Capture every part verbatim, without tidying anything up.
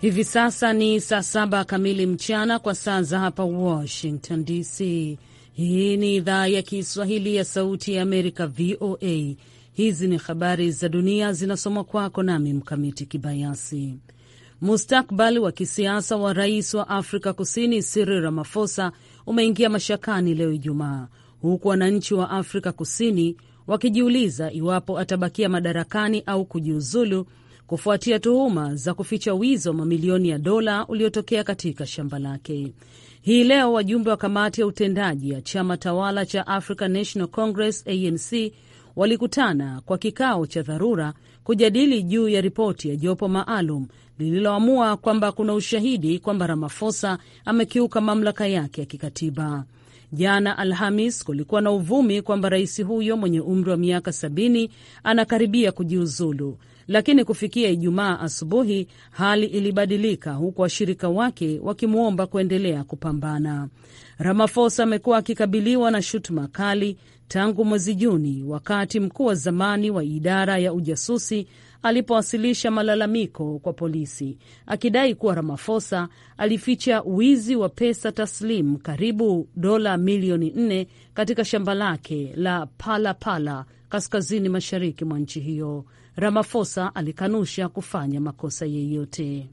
Hivi sasa ni saa saba kamili mchana kwa saa za hapa Washington D C. Hii ni idhaa ya Kiswahili ya Sauti ya Amerika, V O A. Hizi ni habari za dunia zinasomwa kwako nami Mkamiti Kibayasi. Mustakbali wa kisiasa wa rais wa Afrika Kusini Cyril Ramaphosa umeingia mashakani leo Ijumaa, huku wananchi wa Afrika Kusini wakijiuliza iwapo atabakia madarakani au kujiuzulu kufuatia tuhuma za kuficha wizi wa mamilioni ya dola uliotokea katika shamba lake. Hii leo wajumbe wa kamati ya utendaji ya chama tawala cha African National Congress A N C walikutana kwa kikao cha dharura kujadili juu ya ripoti ya jopo maalum lililoamua kwamba kuna ushahidi kwamba Ramaphosa amekiuka mamlaka yake ya kikatiba. Jana Alhamis kulikuwa na uvumi kwamba rais huyo mwenye umri wa miaka sabini anakaribia kujiuzulu, lakini kufikia Ijumaa asubuhi hali ilibadilika, huku washirika wake wakimwomba kuendelea kupambana. Ramaphosa amekuwa akikabiliwa na shutuma kali tangu mwezi Juni, wakati mkuu wa zamani wa idara ya ujasusi alipowasilisha malalamiko kwa polisi akidai kuwa Ramaphosa alificha wizi wa pesa taslim karibu dola milioni nne katika shamba lake la Pala Pala kaskazini mashariki mwa nchi hiyo. Ramaphosa alikanusha kufanya makosa yeyote.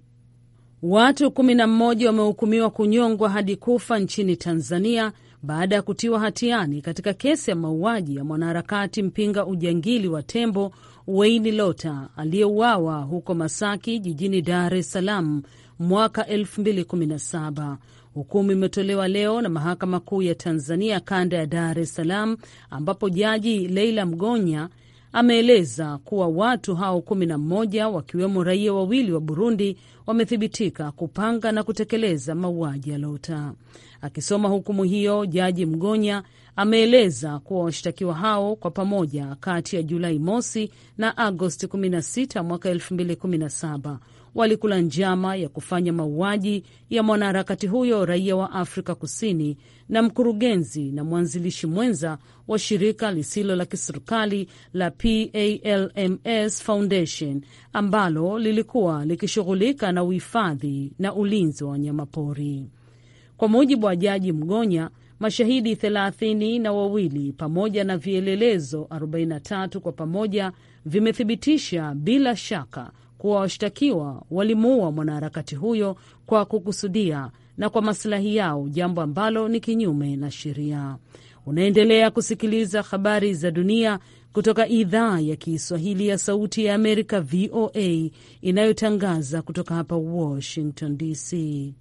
Watu kumi na mmoja wamehukumiwa kunyongwa hadi kufa nchini Tanzania baada ya kutiwa hatiani katika kesi ya mauaji ya mwanaharakati mpinga ujangili wa tembo Wayne Lotter aliyeuawa huko Masaki jijini Dar es Salaam mwaka elfu mbili kumi na saba. Hukumu imetolewa leo na Mahakama Kuu ya Tanzania kanda ya Dar es Salaam, ambapo Jaji Leila Mgonya ameeleza kuwa watu hao kumi na mmoja wakiwemo raia wawili wa Burundi wamethibitika kupanga na kutekeleza mauaji ya Lotter. Akisoma hukumu hiyo, Jaji Mgonya ameeleza kuwa washtakiwa hao kwa pamoja kati ya Julai mosi na Agosti kumi na sita mwaka elfu mbili kumi na saba walikula njama ya kufanya mauaji ya mwanaharakati huyo raia wa Afrika Kusini na mkurugenzi na mwanzilishi mwenza wa shirika lisilo la kiserikali la P A L M S Foundation ambalo lilikuwa likishughulika na uhifadhi na ulinzi wa wanyamapori. Kwa mujibu wa Jaji Mgonya, mashahidi thelathini na wawili pamoja na vielelezo arobaini na tatu kwa pamoja vimethibitisha bila shaka kuwa washtakiwa walimuua mwanaharakati huyo kwa kukusudia na kwa maslahi yao, jambo ambalo ni kinyume na sheria. Unaendelea kusikiliza habari za dunia kutoka idhaa ya Kiswahili ya Sauti ya Amerika, V O A, inayotangaza kutoka hapa Washington D C.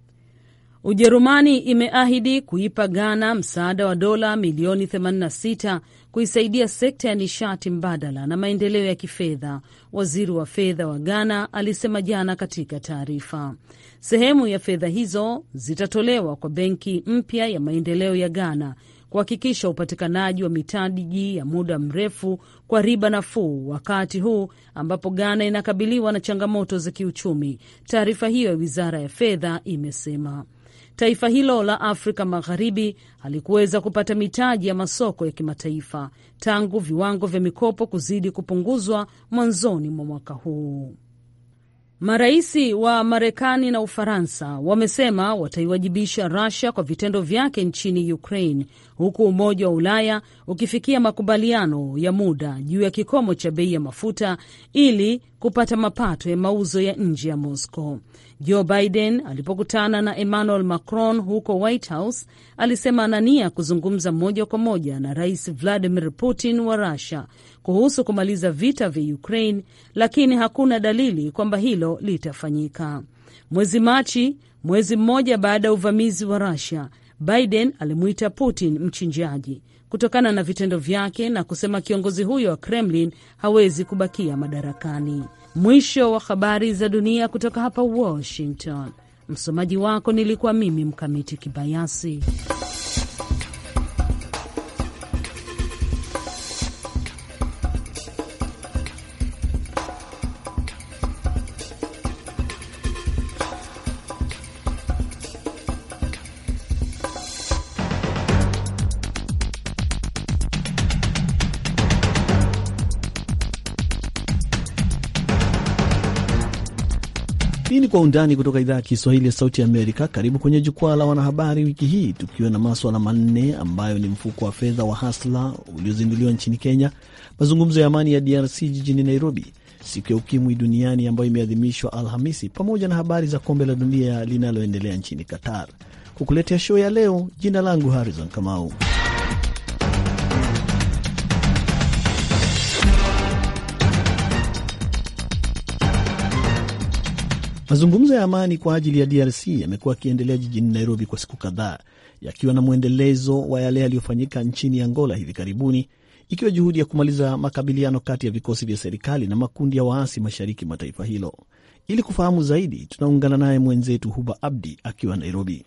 Ujerumani imeahidi kuipa Ghana msaada wa dola milioni themanini na sita kuisaidia sekta ya nishati mbadala na maendeleo ya kifedha, waziri wa fedha wa Ghana alisema jana katika taarifa. Sehemu ya fedha hizo zitatolewa kwa benki mpya ya maendeleo ya Ghana kuhakikisha upatikanaji wa mitaji ya muda mrefu kwa riba nafuu, wakati huu ambapo Ghana inakabiliwa na changamoto za kiuchumi, taarifa hiyo ya wizara ya fedha imesema. Taifa hilo la Afrika Magharibi halikuweza kupata mitaji ya masoko ya kimataifa tangu viwango vya mikopo kuzidi kupunguzwa mwanzoni mwa mwaka huu. Maraisi wa Marekani na Ufaransa wamesema wataiwajibisha Russia kwa vitendo vyake nchini Ukraine, huku Umoja wa Ulaya ukifikia makubaliano ya muda juu ya kikomo cha bei ya mafuta ili kupata mapato ya mauzo ya nje ya Moscow. Joe Biden alipokutana na Emmanuel Macron huko White House alisema anania kuzungumza moja kwa moja na Rais Vladimir Putin wa Russia kuhusu kumaliza vita vya Ukraine, lakini hakuna dalili kwamba hilo litafanyika. Mwezi Machi, mwezi mmoja baada ya uvamizi wa Russia, Biden alimuita Putin mchinjaji kutokana na vitendo vyake na kusema kiongozi huyo wa Kremlin hawezi kubakia madarakani. Mwisho wa habari za dunia kutoka hapa Washington. Msomaji wako nilikuwa mimi Mkamiti Kibayasi. Hii ni Kwa Undani kutoka idhaa ya Kiswahili ya Sauti ya Amerika. Karibu kwenye jukwaa la wanahabari wiki hii, tukiwa na maswala manne ambayo ni mfuko wa fedha wa Hustler uliozinduliwa nchini Kenya, mazungumzo ya amani ya D R C jijini Nairobi, siku ya ukimwi duniani ambayo imeadhimishwa Alhamisi, pamoja na habari za kombe la dunia linaloendelea nchini Qatar. Kukuletea show ya leo, jina langu Harrison Kamau. Mazungumzo ya amani kwa ajili ya D R C yamekuwa yakiendelea jijini Nairobi kwa siku kadhaa, yakiwa na mwendelezo wa yale yaliyofanyika nchini Angola hivi karibuni, ikiwa juhudi ya kumaliza makabiliano kati ya vikosi vya serikali na makundi ya waasi mashariki mwa taifa hilo. Ili kufahamu zaidi, tunaungana naye mwenzetu Huba Abdi akiwa Nairobi.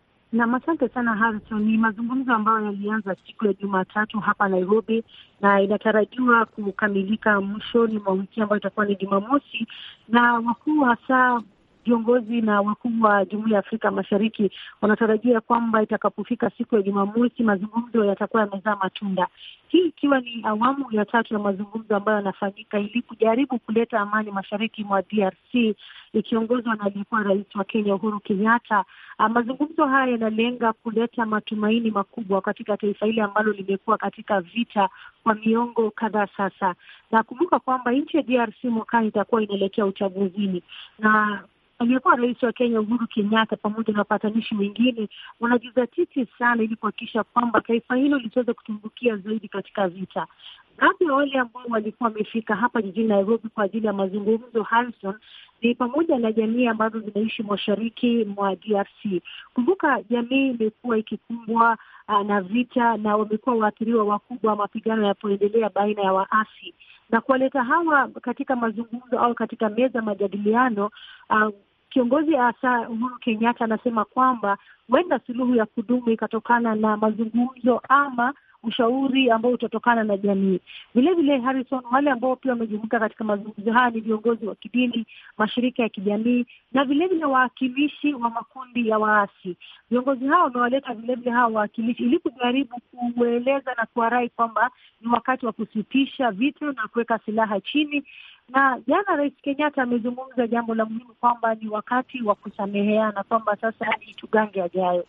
Na asante sana Harrison. Ni mazungumzo ambayo yalianza siku ya Jumatatu hapa Nairobi na inatarajiwa kukamilika mwishoni mwa wiki ambayo itakuwa ni Jumamosi, na wakuu hasa viongozi na wakuu wa Jumuiya ya Afrika Mashariki wanatarajia kwamba itakapofika siku ya Jumamosi mazungumzo yatakuwa yamezaa matunda. Hii ikiwa ni awamu ya tatu ya mazungumzo ambayo yanafanyika ili kujaribu kuleta amani mashariki mwa D R C, ikiongozwa na aliyekuwa rais wa Kenya Uhuru Kenyatta. Mazungumzo haya yanalenga kuleta matumaini makubwa katika taifa hili ambalo limekuwa katika vita kwa miongo kadhaa sasa. Na kumbuka kwamba nchi ya D R C mwakani itakuwa inaelekea uchaguzini, na aliyekuwa rais wa Kenya Uhuru Kenyatta pamoja na wapatanishi wengine wanajizatiti sana ili kuhakikisha kwamba taifa hilo lisiweze kutumbukia zaidi katika vita. Baadhi ya wale ambao walikuwa wamefika hapa jijini Nairobi kwa ajili ya mazungumzo, Harrison, ni pamoja na jamii ambazo zinaishi mashariki mwa D R C. Kumbuka jamii imekuwa ikikumbwa uh, na vita na wamekuwa waathiriwa wakubwa mapigano yapoendelea baina ya waasi. Na kuwaleta hawa katika mazungumzo au katika meza majadiliano, uh, kiongozi hasa Uhuru Kenyatta anasema kwamba huenda suluhu ya kudumu ikatokana na mazungumzo ama ushauri ambao utatokana na jamii. Vile vile Harrison, wale ambao pia wamejumuika katika mazungumzo haya ni viongozi wa kidini, mashirika ya kijamii na vile vile wawakilishi wa makundi ya waasi. Viongozi hao wamewaleta vile vile hao wawakilishi ili kujaribu kueleza na kuwarai kwamba ni wakati wa kusitisha vita na kuweka silaha chini. Na jana Rais Kenyatta amezungumza jambo la muhimu kwamba ni wakati wa kusameheana, kwamba sasa ni tugange ajayo.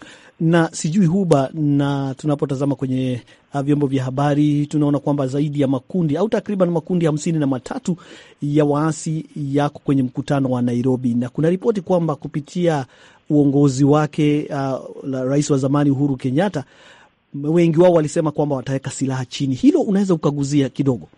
Na sijui Huba, na tunapotazama kwenye vyombo vya habari tunaona kwamba zaidi ya makundi au takriban makundi hamsini na matatu ya waasi yako kwenye mkutano wa Nairobi, na kuna ripoti kwamba kupitia uongozi wake uh, la rais wa zamani Uhuru Kenyatta, wengi wao walisema kwamba wataweka silaha chini. Hilo unaweza ukaguzia kidogo?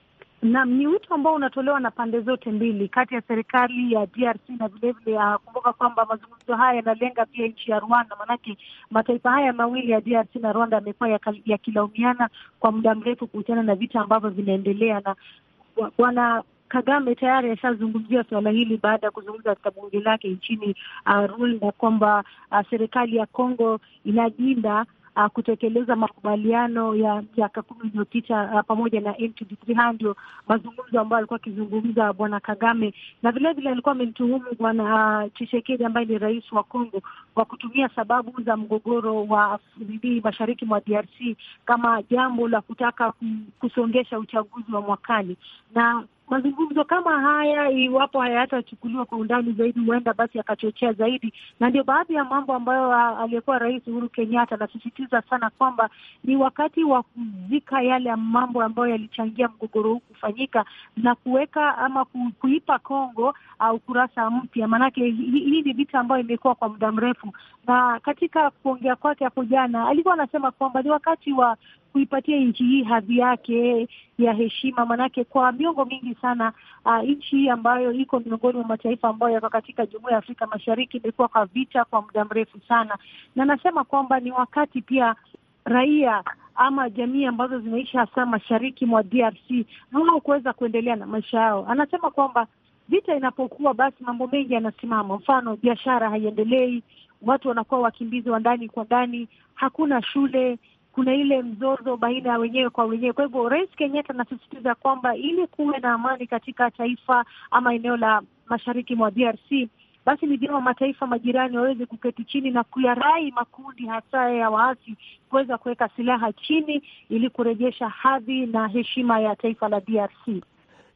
Na ni wito ambao unatolewa na pande zote mbili, kati ya serikali ya D R C na vile vile uh, kumbuka kwamba mazungumzo haya yanalenga pia nchi ya Rwanda, manake mataifa haya mawili ya D R C na Rwanda yamekuwa yakilaumiana kwa muda mrefu kuhusiana na vita ambavyo vinaendelea, na bwana Kagame tayari ashazungumzia swala hili baada ya kuzungumza katika bunge lake nchini uh, Rwanda kwamba uh, serikali ya Kongo inajinda Uh, kutekeleza makubaliano ya miaka kumi iliyopita uh, pamoja na M ishirini na tatu. Ndio mazungumzo ambayo alikuwa akizungumza bwana Kagame, na vile vile alikuwa amemtuhumu bwana uh, Tshisekedi ambaye ni rais wa Kongo kwa kutumia sababu za mgogoro wa Afrika mashariki mwa D R C kama jambo la kutaka kusongesha uchaguzi wa mwakani. Na mazungumzo kama haya, iwapo hayatachukuliwa kwa undani zaidi, huenda basi akachochea zaidi, na ndio baadhi ya mambo ambayo aliyekuwa rais Uhuru Kenyatta anasisitiza sana kwamba ni wakati wa kuzika yale mambo ambayo yalichangia mgogoro huu kufanyika na kuweka ama kuipa Kongo au kurasa mpya, manake hii ni vita ambayo imekuwa kwa muda mrefu. Na katika kuongea kwake hapo jana alikuwa anasema kwamba ni wakati wa kuipatia nchi hii hadhi yake ya heshima, manake kwa miongo mingi sana uh, nchi hii ambayo iko miongoni mwa mataifa ambayo yako katika Jumuiya ya Afrika Mashariki imekuwa kwa vita kwa muda mrefu sana. Na nasema kwamba ni wakati pia raia ama jamii ambazo zinaishi hasa mashariki mwa D R C na wao kuweza kuendelea na maisha yao. Anasema kwamba vita inapokuwa basi mambo mengi yanasimama, mfano biashara haiendelei, watu wanakuwa wakimbizi wa ndani kwa ndani, hakuna shule, kuna ile mzozo baina ya wenyewe kwa wenyewe. Kwa hivyo Rais Kenyatta anasisitiza kwamba ili kuwe na amani katika taifa ama eneo la mashariki mwa D R C, basi ni vyema mataifa majirani waweze kuketi chini na kuyarai makundi hasa ya waasi kuweza kuweka silaha chini ili kurejesha hadhi na heshima ya taifa la D R C.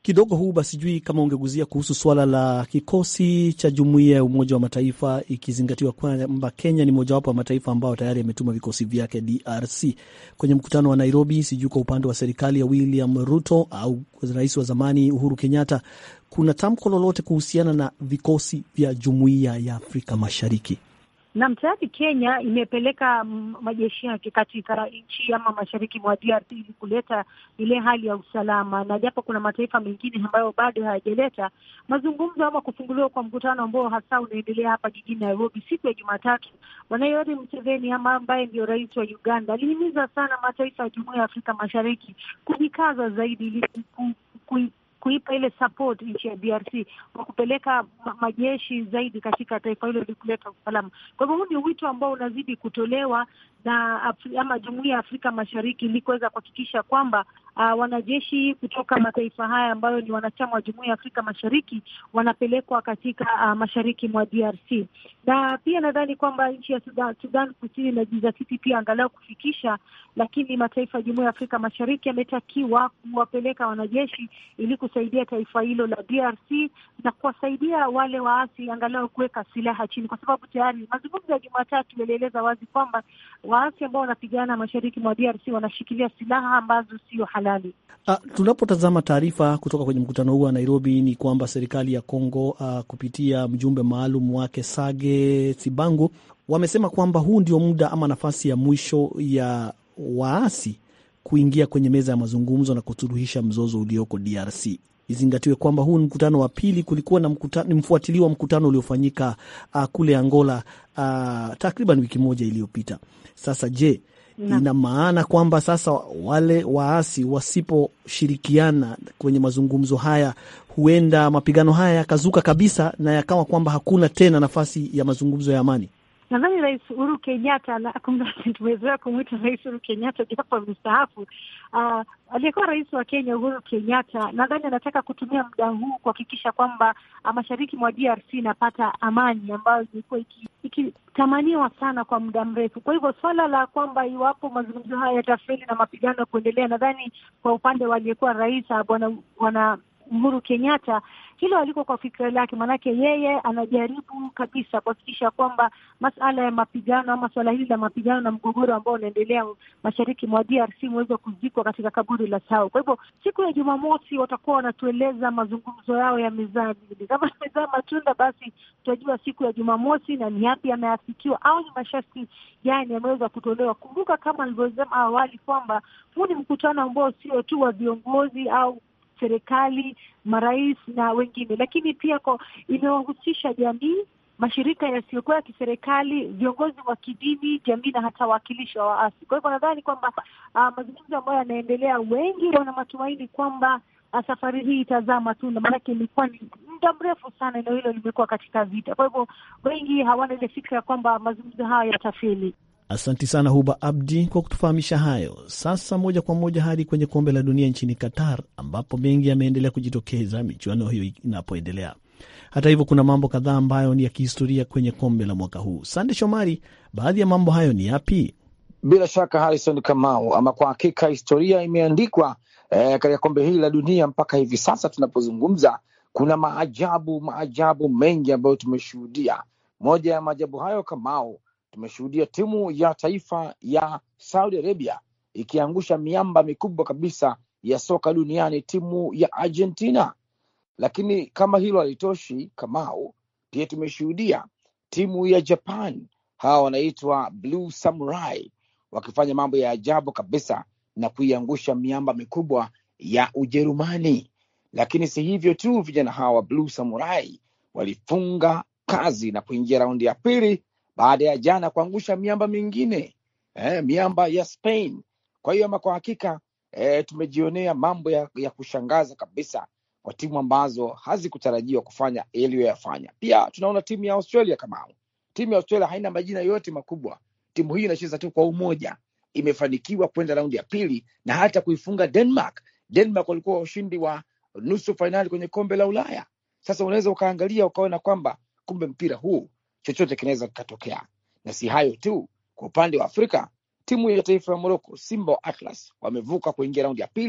Kidogo huu basi, sijui kama ungeguzia kuhusu swala la kikosi cha Jumuiya ya Umoja wa Mataifa, ikizingatiwa kwamba Kenya ni mojawapo wa mataifa ambayo tayari yametuma vikosi vyake D R C kwenye mkutano wa Nairobi. Sijui kwa upande wa serikali ya William Ruto au rais wa zamani Uhuru Kenyatta, kuna tamko lolote kuhusiana na vikosi vya Jumuiya ya Afrika Mashariki? Na mtayari Kenya imepeleka majeshi yake katika nchi ama mashariki mwa D R C ili kuleta ile hali ya usalama, na japo kuna mataifa mengine ambayo bado hayajaleta mazungumzo ama kufunguliwa kwa mkutano ambao hasa unaendelea hapa jijini Nairobi siku ya Jumatatu. Bwana Yoweri Museveni ama ambaye ndio rais wa Uganda alihimiza sana mataifa ya Jumuiya ya Afrika Mashariki kujikaza zaidi ili ku, ku, kuipa ile support nchi ya D R C kwa kupeleka ma- majeshi zaidi katika taifa hilo ili kuleta usalama. Kwa hivyo huu ni wito ambao unazidi kutolewa na Afri, ama Jumuiya ya Afrika Mashariki ili kuweza kuhakikisha kwamba uh, wanajeshi kutoka mataifa haya ambayo ni wanachama wa Jumuiya ya Afrika Mashariki wanapelekwa katika uh, mashariki mwa D R C. Na pia nadhani kwamba nchi ya Sudan, Sudan Kusini na Jizatiti pia angalau kufikisha, lakini mataifa ya Jumuiya ya Afrika Mashariki yametakiwa kuwapeleka wanajeshi ili kusaidia taifa hilo la D R C na kuwasaidia wale waasi angalau kuweka silaha chini, kwa sababu tayari mazungumzo ya Jumatatu yalieleza wazi kwamba waasi ambao wanapigana mashariki mwa D R C wanashikilia silaha ambazo sio halali. Uh, tunapotazama taarifa kutoka kwenye mkutano huu wa Nairobi ni kwamba serikali ya Kongo uh, kupitia mjumbe maalum wake Sage Tsibangu wamesema kwamba huu ndio muda ama nafasi ya mwisho ya waasi kuingia kwenye meza ya mazungumzo na kuturuhisha mzozo ulioko D R C. Izingatiwe kwamba huu ni mkutano wa pili. Kulikuwa na mkutano, ni mfuatiliwa mkutano uliofanyika uh, kule Angola uh, takriban wiki moja iliyopita. Sasa je, na ina maana kwamba sasa wale waasi wasiposhirikiana kwenye mazungumzo haya huenda mapigano haya yakazuka kabisa na yakawa kwamba hakuna tena nafasi ya mazungumzo ya amani? Nadhani Rais Uhuru Kenyatta, na tumezoea kumwita Rais Uhuru Kenyatta japo amestaafu, uh, aliyekuwa rais wa Kenya Uhuru Kenyatta, nadhani anataka kutumia muda huu kuhakikisha kwamba uh, mashariki mwa D R C inapata amani ambayo ilikuwa ikitamaniwa iki sana kwa muda mrefu. Kwa hivyo swala la kwamba iwapo mazungumzo haya yatafeli na mapigano kuendelea, nadhani kwa upande wa aliyekuwa rais bwana wana Uhuru Kenyatta, hilo aliko kwa fikra lake, manake yeye anajaribu kabisa kuhakikisha kwamba masuala ya mapigano ama swala hili la mapigano na mgogoro ambao unaendelea mashariki mwa D R C mweza kuzikwa katika kaburi la sahau. Kwa hivyo siku ya Jumamosi watakuwa wanatueleza mazungumzo yao ya mezani. Kama mezaa matunda, basi tutajua siku ya Jumamosi na ni yapi yameafikiwa au ni masharti gani yameweza kutolewa. Kumbuka kama nilivyosema awali kwamba huu ni mkutano ambao sio tu wa viongozi au serikali, marais na wengine, lakini pia kwa imewahusisha jamii, mashirika yasiyokuwa ya kiserikali, viongozi wa kidini, jamii na hata wawakilishi wa waasi. Kwa hivyo nadhani kwamba uh, mazungumzo ambayo yanaendelea, wengi wana matumaini kwamba uh, safari hii itazaa matunda, maana ilikuwa ni muda mrefu sana eneo hilo limekuwa katika vita. Kwa hivyo wengi hawana ile fikra kwamba mazungumzo haya yatafeli. Asanti sana Huba Abdi kwa kutufahamisha hayo. Sasa moja kwa moja hadi kwenye kombe la dunia nchini Qatar, ambapo mengi yameendelea kujitokeza michuano hiyo inapoendelea. Hata hivyo, kuna mambo kadhaa ambayo ni ya kihistoria kwenye kombe la mwaka huu. Sande Shomari, baadhi ya mambo hayo ni yapi? Bila shaka Harrison Kamau, ama kwa hakika historia imeandikwa eh, katika kombe hili la dunia. Mpaka hivi sasa tunapozungumza, kuna maajabu maajabu mengi ambayo tumeshuhudia. Moja ya maajabu hayo, Kamau, tumeshuhudia timu ya taifa ya Saudi Arabia ikiangusha miamba mikubwa kabisa ya soka duniani, timu ya Argentina. Lakini kama hilo halitoshi, Kamau, pia tumeshuhudia timu ya Japan, hawa wanaitwa Blue Samurai, wakifanya mambo ya ajabu kabisa na kuiangusha miamba mikubwa ya Ujerumani. Lakini si hivyo tu, vijana hawa Blue Samurai walifunga kazi na kuingia raundi ya pili baada ya jana kuangusha miamba mingine, eh, miamba ya Spain. Kwa hiyo kwa hakika eh, tumejionea mambo ya, ya kushangaza kabisa kwa timu ambazo hazikutarajiwa kufanya yaliyoyafanya. Pia tunaona timu ya Australia kama timu ya Australia haina majina yote makubwa. Timu hii inacheza tu kwa umoja, imefanikiwa kwenda raundi ya pili na hata kuifunga Denmark. Denmark walikuwa ushindi wa nusu finali kwenye kombe la Ulaya. Sasa unaweza ukaangalia ukaona kwamba kumbe mpira huu chochote kinaweza kikatokea. Na si hayo tu, kwa upande wa Afrika, timu ya taifa ya Morocco, Simba Atlas, wamevuka kuingia raundi ya pili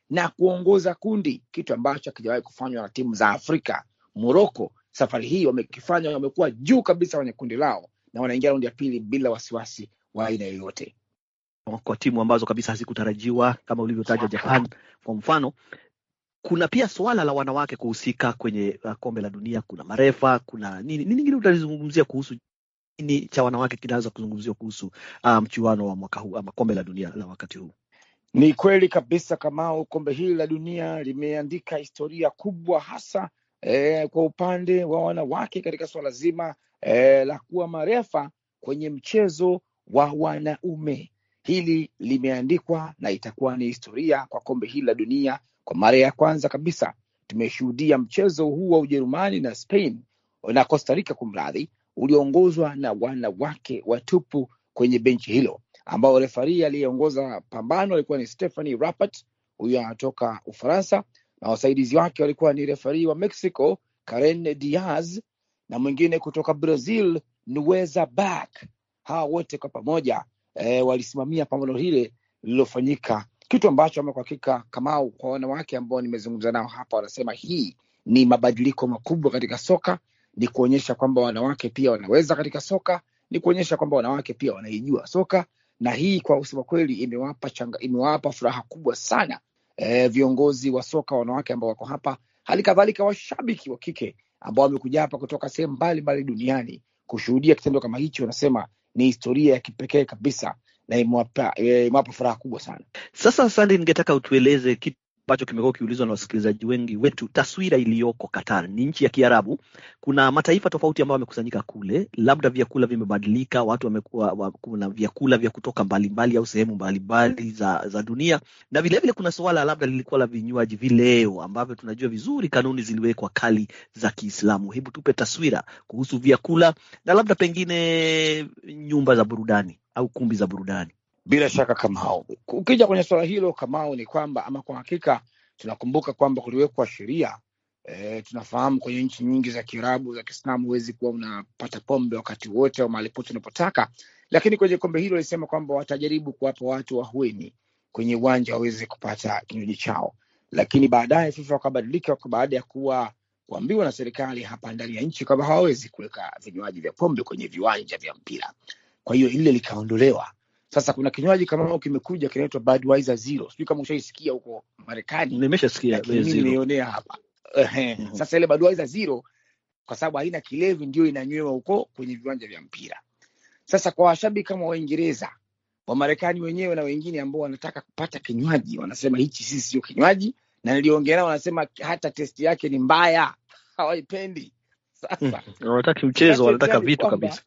na kuongoza kundi, kitu ambacho hakijawahi kufanywa na timu za Afrika. Morocco safari hii wamekifanya, wamekuwa juu kabisa kwenye kundi lao na wanaingia raundi ya pili bila wasiwasi wa aina yoyote. Kwa timu ambazo kabisa hazikutarajiwa kama ulivyotaja Japan kwa mfano. Kuna pia swala la wanawake kuhusika kwenye uh, kombe la dunia. Kuna marefa, kuna nini nini kingine utalizungumzia kuhusu nini cha wanawake kinaweza kuzungumziwa kuhusu mchuano um, wa mwaka huu ama kombe la dunia la wakati huu? Ni kweli kabisa kama kombe hili la dunia limeandika historia kubwa, hasa eh, kwa upande wa wanawake katika swala zima eh, la kuwa marefa kwenye mchezo wa wanaume. Hili limeandikwa na itakuwa ni historia kwa kombe hili la dunia. Kwa mara ya kwanza kabisa tumeshuhudia mchezo huu wa Ujerumani na Spain na Costa Rica kumradhi, uliongozwa na wanawake watupu kwenye benchi hilo, ambao refari aliyeongoza pambano alikuwa ni Stephanie Rapat, huyu anatoka Ufaransa, na wasaidizi wake walikuwa ni refari wa Mexico Karen Diaz na mwingine kutoka Brazil Nueza Bak. Hawa wote kwa pamoja e, walisimamia pambano hile lililofanyika, kitu ambacho kwa hakika kama kwa wanawake ambao nimezungumza nao hapa wanasema hii ni mabadiliko makubwa katika soka, ni kuonyesha kwamba wanawake pia wanaweza katika soka, ni kuonyesha kwamba wanawake pia wanaijua soka, na hii kwa usema kweli imewapa changa, imewapa furaha kubwa sana e, viongozi wa soka wanawake ambao wako hapa, hali kadhalika washabiki wa kike ambao wamekuja hapa kutoka sehemu mbalimbali duniani kushuhudia kitendo kama hicho. Wanasema ni historia ya kipekee kabisa na imewapa imewapa furaha kubwa sana. Sasa Sandy, ningetaka utueleze kitu ambacho kimekuwa kiulizwa na wasikilizaji wengi wetu, taswira iliyoko Qatar. Ni nchi ya Kiarabu, kuna mataifa tofauti ambayo wamekusanyika kule, labda vyakula vimebadilika, watu wamekuwa wa, kuna vyakula vya kutoka mbalimbali au sehemu mbalimbali za za dunia, na vile vile kuna swala labda lilikuwa la vinywaji vileo ambavyo tunajua vizuri kanuni ziliwekwa kali za Kiislamu. Hebu tupe taswira kuhusu vyakula na labda pengine nyumba za burudani au kumbi za burudani. Bila shaka Kamau, ukija kwenye swala hilo Kamau, ni kwamba ama kwa hakika tunakumbuka kwamba kuliwekwa sheria e, tunafahamu kwenye nchi nyingi za Kiarabu za Kiislamu huwezi kuwa unapata pombe wakati wote au mahali pote unapotaka, lakini kwenye kombe hilo lisema kwamba watajaribu kuwapa watu wahueni kwenye uwanja waweze kupata kinywaji chao, lakini baadaye FIFA wakabadilika baada ya kuwa kuambiwa na serikali hapa ndani ya nchi kwamba hawawezi kuweka vinywaji vya pombe kwenye viwanja vya mpira. Kwa hiyo ile likaondolewa. Sasa kuna kinywaji kama kimekuja kinaitwa Budweiser Zero. Sijui kama ushaisikia huko Marekani. Nimeshasikia mimi nimeonea hapa. Ehe. Mm-hmm. Sasa ile Budweiser Zero kwa sababu haina kilevi ndio inanywewa huko kwenye viwanja vya mpira. Sasa kwa washabiki kama Waingereza, wa Marekani wenyewe na wengine ambao wanataka kupata kinywaji, wanasema hichi sisi sio kinywaji, na niliongea nao wanasema hata test yake ni mbaya, hawaipendi. Sasa wanataka mchezo, wanataka vitu kabisa.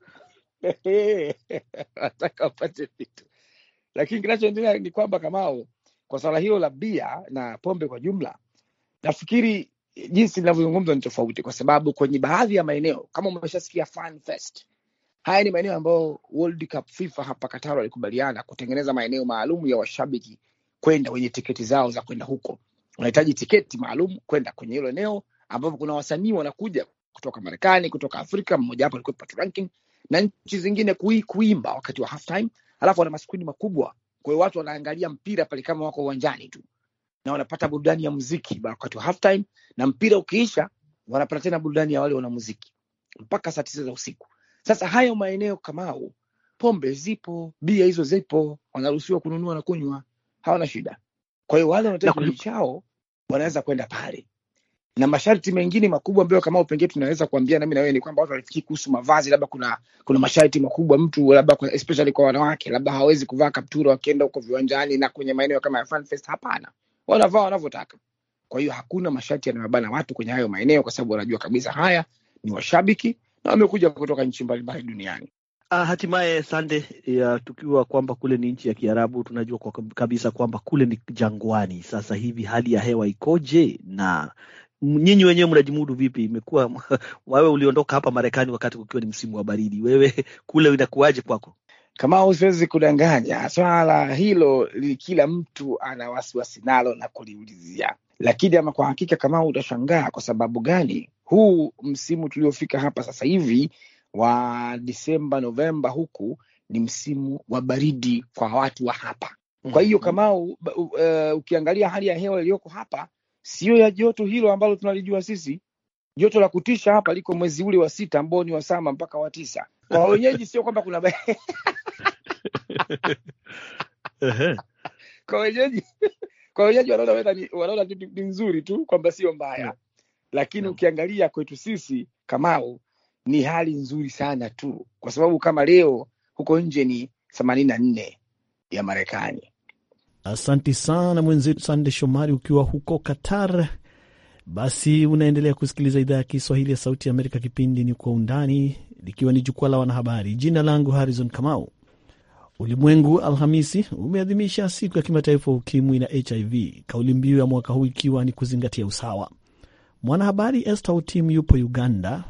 Nataka upate vitu. Lakini kinachoendelea ni kwamba Kamau, kwa swala hilo la bia na pombe kwa jumla, nafikiri jinsi ninavyozungumza ni tofauti, kwa sababu kwenye baadhi ya maeneo kama umeshasikia Fan Fest, haya ni maeneo ambayo World Cup FIFA hapa Qatar walikubaliana kutengeneza maeneo maalum ya washabiki kwenda wenye tiketi zao za kwenda huko. Unahitaji tiketi maalum kwenda kwenye hilo eneo ambapo kuna wasanii wanakuja kutoka Marekani, kutoka Afrika, mmoja hapo alikuwa Pat Ranking na nchi zingine kui, kuimba wakati wa half time, alafu wana maskrini makubwa, kwa hiyo watu wanaangalia mpira pale kama wako uwanjani tu, na wanapata burudani ya muziki wakati wa half time, na mpira ukiisha wanapata tena burudani ya wale wana muziki mpaka saa tisa za usiku. Sasa hayo maeneo Kamau, pombe zipo, bia hizo zipo, wanaruhusiwa kununua na kunywa, hawana shida. Kwa hiyo wale wanataka kulichao wanaweza kwenda pale. Na masharti mengine makubwa ambayo kama upengine tunaweza kuambia na mimi na wewe ni kwamba watu walifikiri kuhusu mavazi, labda kuna kuna masharti makubwa, mtu labda kwa, especially kwa wanawake, labda hawezi kuvaa kaptura wakienda huko viwanjani na kwenye maeneo kama ya Fan Fest. Hapana, wanavaa wanavyotaka. Kwa hiyo hakuna masharti yanayobana watu kwenye hayo maeneo, kwa sababu wanajua kabisa haya ni washabiki na wamekuja kutoka nchi mbalimbali duniani. Ah, hatimaye Sande, ya tukiwa kwamba kule ni nchi ya Kiarabu, tunajua kwa kabisa kwamba kule ni jangwani. Sasa hivi hali ya hewa ikoje na nyinyi wenyewe mnajimudu vipi? Imekuwa wewe uliondoka hapa Marekani wakati ukiwa ni msimu wa baridi, wewe kule inakuaje kwako? Kama usiwezi kudanganya swala hilo, kila mtu ana wasiwasi nalo na kuliulizia, lakini ama kwa hakika kama utashangaa kwa sababu gani, huu msimu tuliofika hapa sasa hivi wa Disemba Novemba huku ni msimu wa baridi kwa watu wa hapa. Kwa hiyo kama uh, uh, ukiangalia hali ya hewa iliyoko hapa sio ya joto hilo ambalo tunalijua sisi. Joto la kutisha hapa liko mwezi ule wa sita ambao ni wa saba mpaka wa tisa. Kwa wenyeji sio kwamba kuna kwa wenyeji kwa wenyeji wanaona ni wanaona ni nzuri tu kwamba sio mbaya. Lakini ukiangalia kwetu sisi Kamau ni hali nzuri sana tu, kwa sababu kama leo huko nje ni themanini na nne ya Marekani. Asante sana mwenzetu Sande Shomari ukiwa huko Qatar. Basi unaendelea kusikiliza idhaa ya Kiswahili ya Sauti ya Amerika, kipindi ni Kwa Undani, likiwa ni jukwaa la wanahabari. Jina langu Harrison Kamau. Ulimwengu Alhamisi umeadhimisha siku ya kimataifa ukimwi na H I V, kauli mbiu ya mwaka huu ikiwa ni kuzingatia usawa. Mwanahabari Esther Otim yupo Uganda,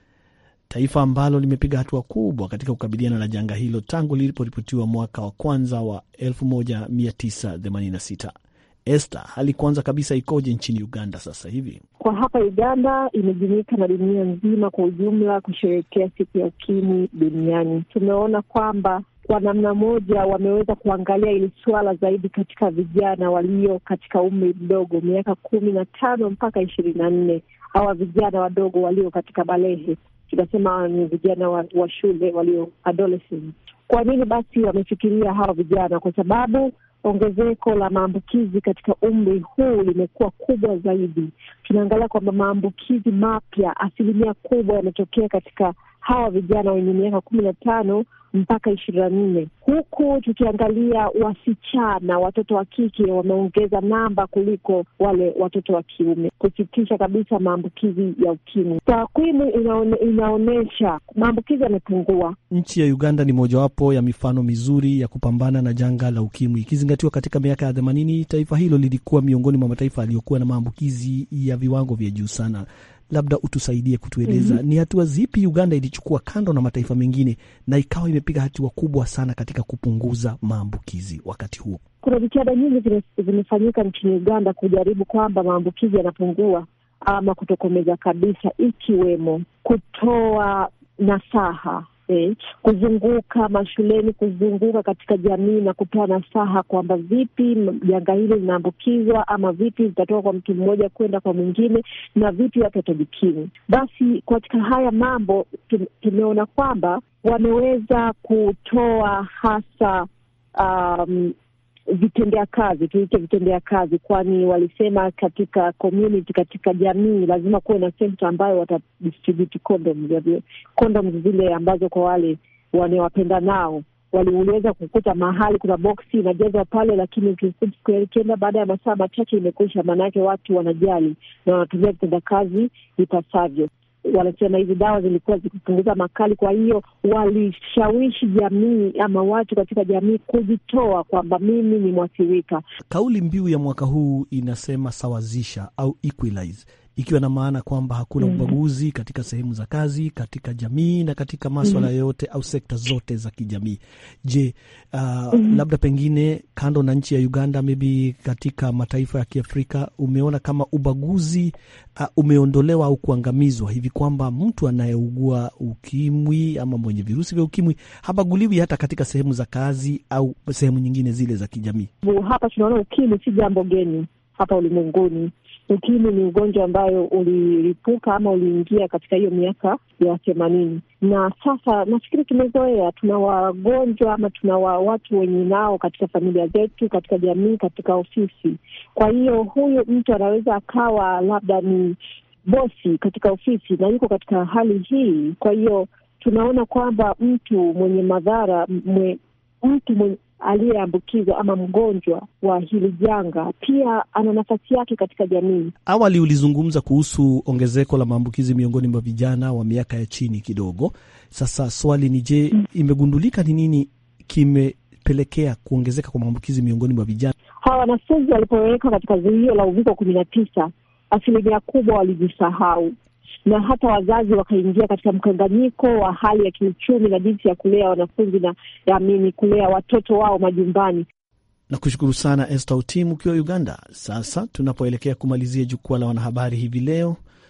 taifa ambalo limepiga hatua kubwa katika kukabiliana na janga hilo tangu liliporipotiwa mwaka wa kwanza wa elfu moja mia tisa themanini na sita. Esther, hali kwanza kabisa ikoje nchini Uganda sasa hivi? Kwa hapa Uganda imejumuika na dunia nzima kwa ujumla kusherehekea siku ya ukimwi duniani. Tumeona kwamba kwa namna moja wameweza kuangalia ili swala zaidi katika vijana walio katika umri mdogo, miaka kumi na tano mpaka ishirini na nne. Hawa vijana wadogo walio katika balehe, tunasema ni vijana wa, wa shule walio adolescent. Kwa nini basi wamefikiria hawa vijana? Kwa sababu ongezeko la maambukizi katika umri huu limekuwa kubwa zaidi. Tunaangalia kwamba maambukizi mapya asilimia kubwa yametokea katika hawa vijana wenye miaka kumi na tano mpaka ishirini na nne. Huku tukiangalia wasichana, watoto wa kike wameongeza namba kuliko wale watoto wa kiume, kusitisha kabisa maambukizi ya ukimwi. Takwimu inaone, inaonesha maambukizi yamepungua. Nchi ya Uganda ni mojawapo ya mifano mizuri ya kupambana na janga la ukimwi. Ikizingatiwa katika miaka ya themanini taifa hilo lilikuwa miongoni mwa mataifa yaliyokuwa na maambukizi ya viwango vya juu sana. Labda utusaidie kutueleza mm-hmm. ni hatua zipi Uganda ilichukua kando na mataifa mengine na ikawa imepiga hatua kubwa sana katika kupunguza maambukizi wakati huo? Kuna jitihada nyingi zimefanyika nchini Uganda kujaribu kwamba maambukizi yanapungua ama kutokomeza kabisa, ikiwemo kutoa nasaha, eh, kuzunguka mashuleni, kuzunguka katika jamii na kutoa nasaha kwamba vipi janga hili linaambukizwa ama vipi litatoka kwa mtu mmoja kwenda kwa mwingine na vipi watu watajikinga. Basi katika haya mambo tumeona kwamba wameweza kutoa hasa um, vitendea kazi, tuite vitendea kazi, kwani walisema katika community, katika jamii lazima kuwe na center ambayo watadistribute condoms, condoms zile ambazo kwa wale wanawapenda nao. Waliweza kukuta mahali kuna boxi inajazwa pale, lakini ukienda baada ya masaa machache imekwisha, maana yake watu wanajali na wanatumia vitendea kazi ipasavyo. Wanasema hizi dawa zilikuwa zikipunguza makali, kwa hiyo walishawishi jamii ama watu katika jamii kujitoa kwamba mimi ni mwathirika. Kauli mbiu ya mwaka huu inasema sawazisha au equalize, ikiwa na maana kwamba hakuna mm. ubaguzi katika sehemu za kazi, katika jamii na katika masuala mm. yote au sekta zote za kijamii. Je, uh, mm. labda pengine kando na nchi ya Uganda, maybe katika mataifa ya Kiafrika umeona kama ubaguzi uh, umeondolewa au kuangamizwa hivi kwamba mtu anayeugua ukimwi ama mwenye virusi vya ukimwi habaguliwi hata katika sehemu za kazi au sehemu nyingine zile za kijamii? Hapa tunaona ukimwi si jambo geni hapa ulimwenguni. Ukimwi ni ugonjwa ambayo uliripuka ama uliingia katika hiyo miaka ya themanini. Na sasa nafikiri tumezoea, tuna wagonjwa ama tuna watu wenye nao katika familia zetu, katika jamii, katika ofisi. Kwa hiyo huyo mtu anaweza akawa labda ni bosi katika ofisi na yuko katika hali hii. Kwa hiyo tunaona kwamba mtu mwenye madhara, mwe, mtu mwenye aliyeambukizwa ama mgonjwa wa hili janga pia ana nafasi yake katika jamii. Awali ulizungumza kuhusu ongezeko la maambukizi miongoni mwa vijana wa miaka ya chini kidogo. Sasa swali ni je, mm. imegundulika ni nini kimepelekea kuongezeka kwa maambukizi miongoni mwa vijana? Hawa wanafunzi walipoweka katika zuio la uviko kumi na tisa, asilimia kubwa walijisahau. Na hata wazazi wakaingia katika mkanganyiko wa hali ya kiuchumi na jinsi ya kulea wanafunzi na ya mimi kulea watoto wao majumbani. Nakushukuru sana Esther Otim ukiwa Uganda. Sasa tunapoelekea kumalizia jukwaa la wanahabari hivi leo,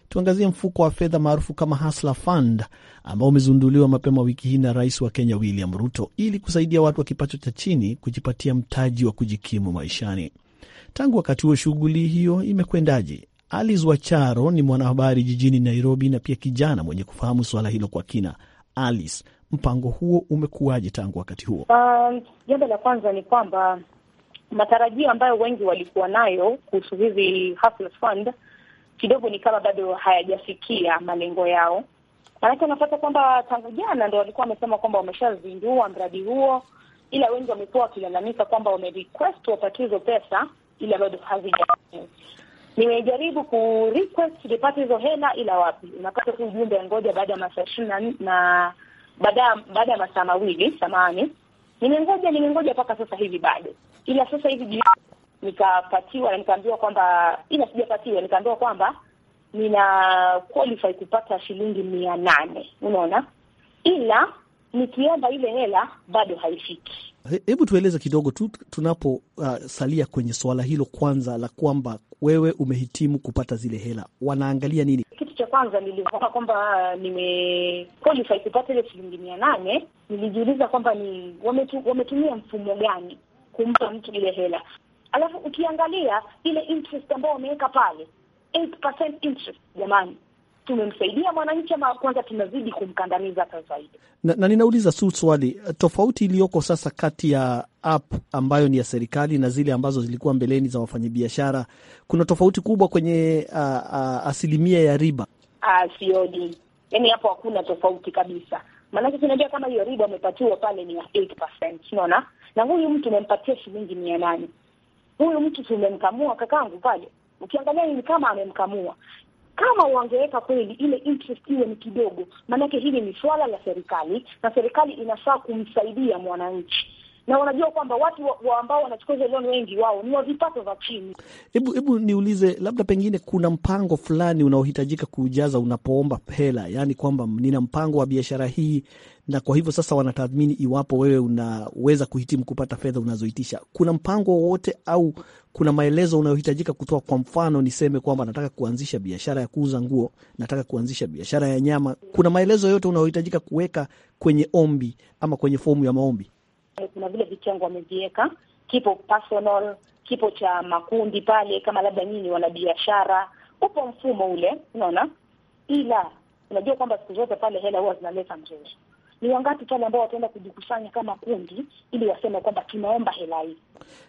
Tuangazie mfuko wa fedha maarufu kama Hustler Fund ambao umezinduliwa mapema wiki hii na Rais wa Kenya William Ruto ili kusaidia watu wa kipato cha chini kujipatia mtaji wa kujikimu maishani. Tangu wakati huo shughuli hiyo imekwendaje? Alice Wacharo ni mwanahabari jijini Nairobi na pia kijana mwenye kufahamu swala hilo kwa kina. Alice, mpango huo umekuwaje tangu wakati huo? Um, jambo la kwanza ni kwamba matarajio ambayo wengi walikuwa nayo kuhusu hizi Hustler Fund kidogo ni kama bado hayajafikia malengo yao. Maana unapata kwamba tangu jana ndio walikuwa wamesema kwamba wameshazindua mradi huo, ila wengi wamekuwa wakilalamika kwamba wame request wapate hizo pesa ila bado hazijafika. Nimejaribu ku request nipate hizo hela ila wapi. Unapata tu ujumbe ngoja baada ya masaa ishirini na baada baada ya masaa mawili samani. Nimengoja nimengoja mpaka sasa hivi bado. Ila sasa hivi nikapatiwa na nikaambiwa kwamba ila sijapatiwa nikaambiwa kwamba nina qualify kupata shilingi mia nane. Unaona? Ila nikiomba ile hela bado haifiki. Hebu tueleze kidogo tu tunapo uh, salia kwenye swala hilo kwanza la kwamba wewe umehitimu kupata zile hela. Wanaangalia nini? Kitu cha kwanza niliona kwamba nime qualify kupata ile shilingi mia nane, nilijiuliza kwamba ni wametu, wametumia mfumo gani kumpa mtu ile hela. Alafu ukiangalia ile interest ambayo wameweka pale, eight percent interest, jamani. Tumemsaidia mwananchi ama kwanza tunazidi kumkandamiza hata zaidi? Na, na ninauliza su swali, tofauti iliyoko sasa kati ya app ambayo ni ya serikali na zile ambazo zilikuwa mbeleni za wafanyabiashara, kuna tofauti kubwa kwenye uh, uh, asilimia ya riba? Ah, sioni. Yaani hapo hakuna tofauti kabisa. Maana tunaambia kama hiyo riba umepatiwa pale ni eight percent, unaona? Na huyu mtu umempatia shilingi mia nane. Huyu mtu tumemkamua kakangu pale. Ukiangalia ni kama amemkamua. Kama wangeweka kweli ile interest iwe ni kidogo, maana yake hili ni swala la serikali na serikali inafaa kumsaidia mwananchi. Na wanajua kwamba watu wa, wa ambao wanachukua hizo loan wengi wao ni wa vipato vya chini. Hebu hebu niulize, labda pengine kuna mpango fulani unaohitajika kujaza unapoomba hela, yani kwamba nina mpango wa biashara hii na kwa hivyo sasa wanatathmini iwapo wewe unaweza kuhitimu kupata fedha unazoitisha. Kuna mpango wote au kuna maelezo unayohitajika kutoa? Kwa mfano niseme kwamba nataka kuanzisha biashara ya kuuza nguo, nataka kuanzisha biashara ya nyama. Kuna maelezo yote unayohitajika kuweka kwenye ombi ama kwenye fomu ya maombi? Kuna vile vitengo wameviweka, kipo personal, kipo cha makundi pale kama labda nyinyi wana biashara, upo mfumo ule, unaona? Ila unajua kwamba siku zote pale hela huwa zinaleta mzuri. Ni wangapi pale ambao wataenda kujikusanya kama kundi ili waseme kwamba tunaomba hela hii?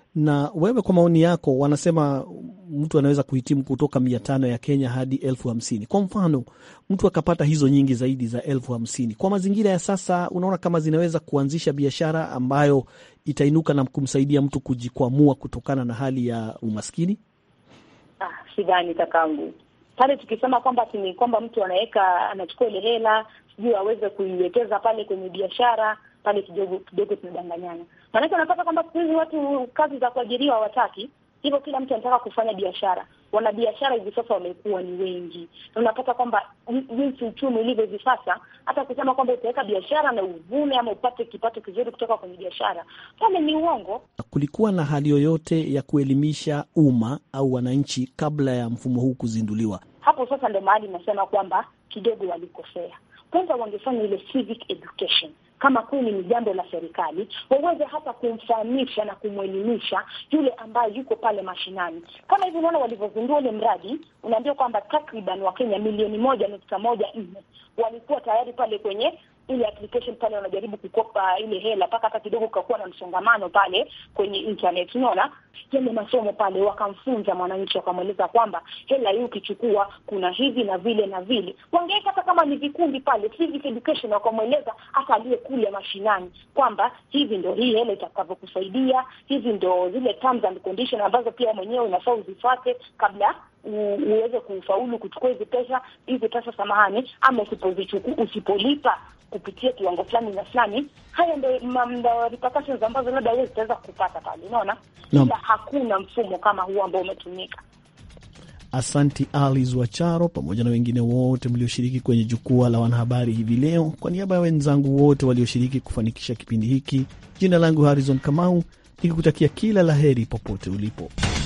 Na wewe kwa maoni yako, wanasema mtu anaweza kuhitimu kutoka mia tano ya Kenya hadi elfu hamsini. Kwa mfano, mtu akapata hizo nyingi zaidi za elfu hamsini. Kwa mazingira ya sasa, unaona kama zinaweza kuanzisha biashara ambayo itainuka na kumsaidia mtu kujikwamua kutokana na hali ya umaskini? Ah, sidhani kakangu. Pale tukisema kwamba ni kwamba mtu anaweka anachukua ile hela, sijui aweze kuiwekeza pale kwenye biashara, pale kidogo kidogo tunadanganyana. Maana unapata kwamba siku hizi watu kazi za kuajiriwa hawataki, hivyo kila mtu anataka kufanya biashara. Wana biashara hivi sasa wamekuwa ni wengi. Na unapata kwamba jinsi uchumi ulivyo hivi sasa, hata kusema kwamba utaweka biashara na uvune ama upate kipato kizuri kutoka kwenye biashara, pale ni uongo. Kulikuwa na hali yoyote ya kuelimisha umma au wananchi kabla ya mfumo huu kuzinduliwa? Hapo sasa ndio mahali nasema kwamba kidogo walikosea. Kwanza wangefanya ile civic education. Kama kweli ni jambo la serikali, waweze hata kumfahamisha na kumwelimisha yule ambaye yuko pale mashinani. Kama hivi unaona walivyozindua ile mradi, unaambia kwamba takriban wa Kenya milioni moja nukta moja nne walikuwa tayari pale kwenye ile application pale wanajaribu kukopa ile hela, paka hata kidogo kakuwa na msongamano pale kwenye internet. Unaona yale masomo pale wakamfunza mwananchi, wakamweleza kwamba hela hii ukichukua kuna hivi na vile na vile. Wangeweka hata kama ni vikundi pale civic education, wakamweleza hata aliye kule mashinani kwamba hivi ndio hii hela itakavyokusaidia, hivi ndio zile terms and conditions ambazo pia mwenyewe unafaa uzifuate kabla uweze kufaulu kuchukua hizo pesa hizo pesa samahani, ama usipozichukua usipolipa kupitia kiwango fulani na fulani, haya ndio repercussions ambazo labda wewe utaweza kupata pale. Unaona? No. Ila hakuna mfumo kama huu ambao umetumika. Asanti Alice Wacharo pamoja na wengine wote mlioshiriki kwenye jukwaa la wanahabari hivi leo. Kwa niaba ya wenzangu wote walioshiriki kufanikisha kipindi hiki, jina langu Harrison Kamau, nikikutakia kila laheri popote ulipo.